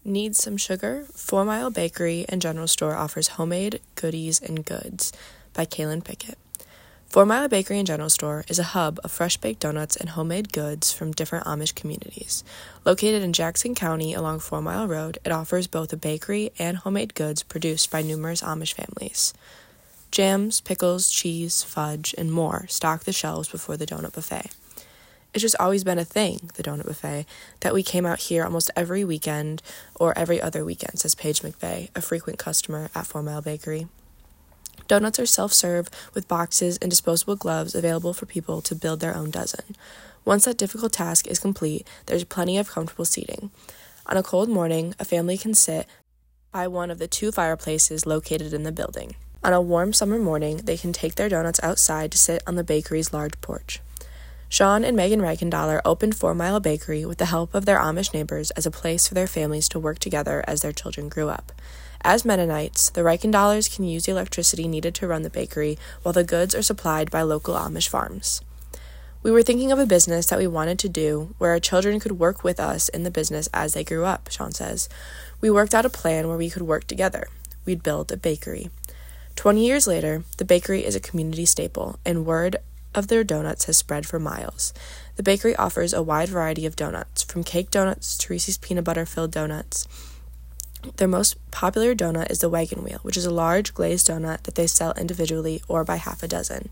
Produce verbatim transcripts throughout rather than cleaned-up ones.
Need some sugar? Four Mile Bakery and General Store offers homemade goodies and goods by Kaylin Pickett. Four Mile Bakery and General Store is a hub of fresh-baked donuts and homemade goods from different Amish communities. Located in Jackson County along Four Mile Road, it offers both a bakery and homemade goods produced by numerous Amish families. Jams, pickles, cheese, fudge, and more stock the shelves before the donut buffet. It's just always been a thing, the donut buffet, that we came out here almost every weekend or every other weekend, says Paige McVeigh, a frequent customer at Four Mile Bakery. Donuts are self-serve with boxes and disposable gloves available for people to build their own dozen. Once that difficult task is complete, there's plenty of comfortable seating. On a cold morning, a family can sit by one of the two fireplaces located in the building. On a warm summer morning, they can take their donuts outside to sit on the bakery's large porch. Sean and Megan Reichendaller opened Four Mile Bakery with the help of their Amish neighbors as a place for their families to work together as their children grew up. As Mennonites, the Reichendallers can use the electricity needed to run the bakery, while the goods are supplied by local Amish farms. We were thinking of a business that we wanted to do where our children could work with us in the business as they grew up, Sean says. We worked out a plan where we could work together. We'd build a bakery. Twenty years later, the bakery is a community staple, and word of their donuts has spread for miles. The bakery offers a wide variety of donuts, from cake donuts to Reese's peanut butter-filled donuts. Their most popular donut is the Wagon Wheel, which is a large glazed donut that they sell individually or by half a dozen.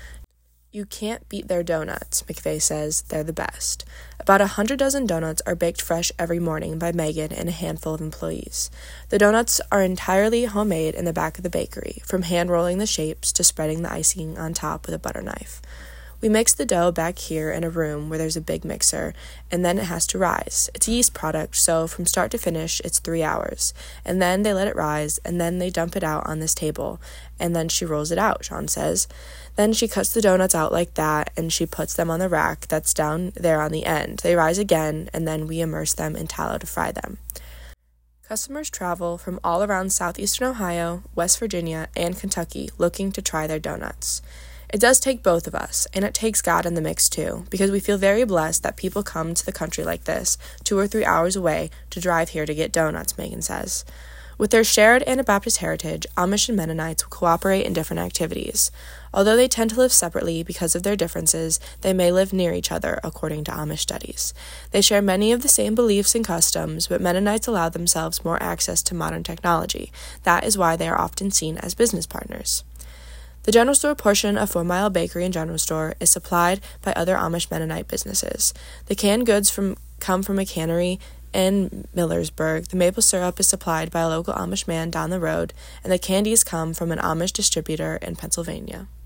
You can't beat their donuts, McVeigh says. They're the best. About a hundred dozen donuts are baked fresh every morning by Megan and a handful of employees. The donuts are entirely homemade in the back of the bakery, from hand-rolling the shapes to spreading the icing on top with a butter knife. We mix the dough back here in a room where there's a big mixer, and then it has to rise. It's a yeast product, so from start to finish, it's three hours. And then they let it rise, and then they dump it out on this table. And then she rolls it out, Sean says. Then she cuts the donuts out like that, and she puts them on the rack that's down there on the end. They rise again, and then we immerse them in tallow to fry them. Customers travel from all around southeastern Ohio, West Virginia, and Kentucky looking to try their donuts. It does take both of us, and it takes God in the mix too, because we feel very blessed that people come to the country like this, two or three hours away, to drive here to get donuts, Megan says. With their shared Anabaptist heritage, Amish and Mennonites will cooperate in different activities. Although they tend to live separately because of their differences, they may live near each other, according to Amish studies. They share many of the same beliefs and customs, but Mennonites allow themselves more access to modern technology. That is why they are often seen as business partners. The General Store portion of Four Mile Bakery and General Store is supplied by other Amish Mennonite businesses. The canned goods from come from a cannery in Millersburg. The maple syrup is supplied by a local Amish man down the road, and the candies come from an Amish distributor in Pennsylvania.